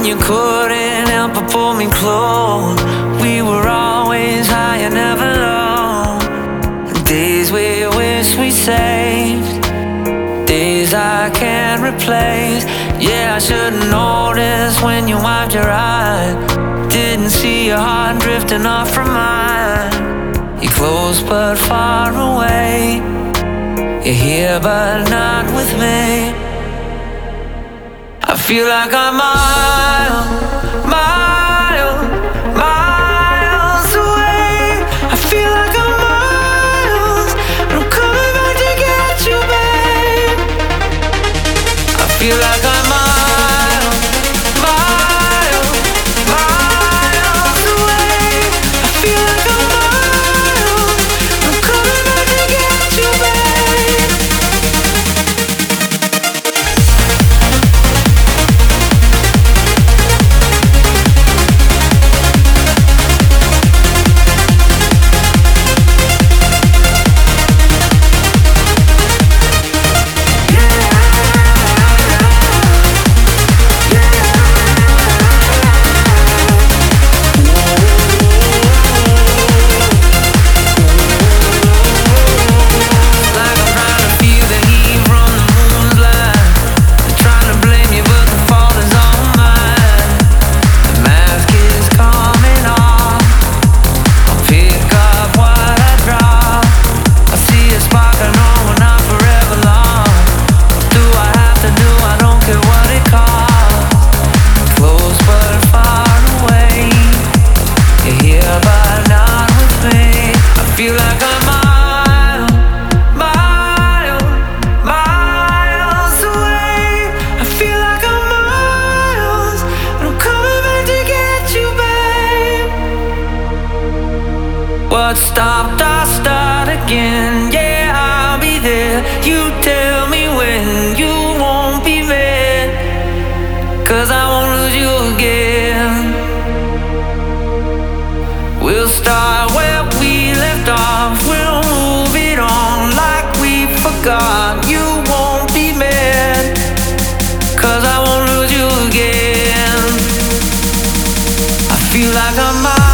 you couldn't help but pull me close. We were always high and never low. Days we wish we saved, days I can't replace. Yeah, I should've noticed when you wiped your eye. Didn't see your heart drifting off from mine. You're close but far away. You're here but not with me. I feel like I'm miles away. I feel like I'm miles, but I'm coming back to get you, babe. I feel like I'm miles away. I feel like I'm miles, but I'm coming back to get you, babe. What stopped, I start again. Yeah, I'll be there. You tell me when you won't be there, 'cause I won't lose you again. We'll start where we left off. We'll move it on like we forgot. You won't be mad, 'cause I won't lose you again. I feel like I'm